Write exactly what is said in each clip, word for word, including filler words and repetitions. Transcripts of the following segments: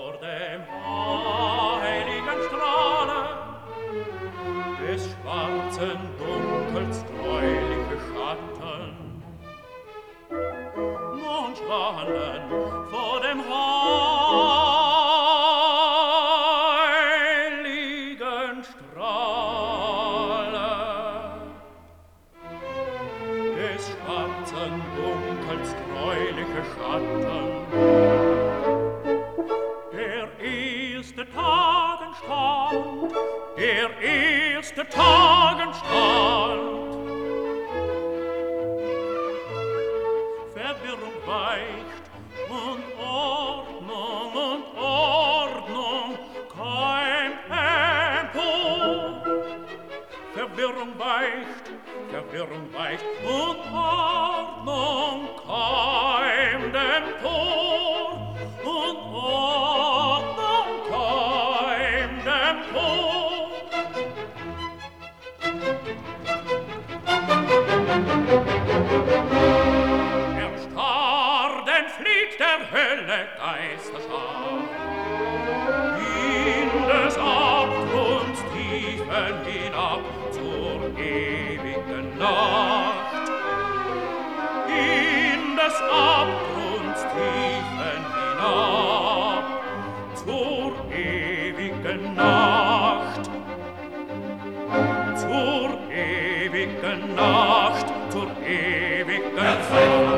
vor dem heiligen Strahle des schwarzen Dunkels treuliche Schatten nun schwanden vor dem heiligen Strahle des schwarzen Dunkels treuliche Schatten. Der erste Tagenstand, der erste Tagenstand, Verwirrung weicht und Ordnung und Ordnung keimt empor. Verwirrung weicht, Verwirrung weicht und Ordnung keimt empor. Und Ordnung keimt empor. Erstarrt entflieht der Hölle Geisterschar in des Abgrunds Tiefen hinab zur ewigen Nacht. In des Abgrunds Tiefen hinab zur ewigen Nacht. Zur ewigen Nacht, zur ewigen Nacht.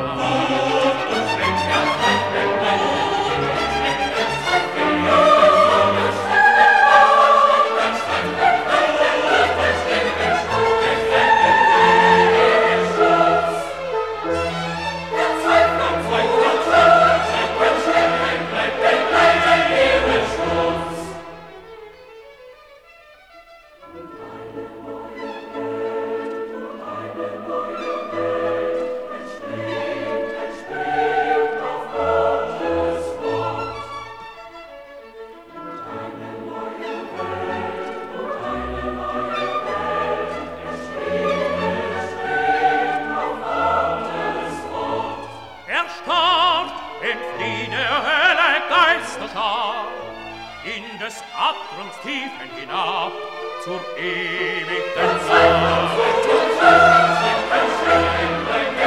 In des Abgrunds Tiefen hinab zur ewigen Nacht.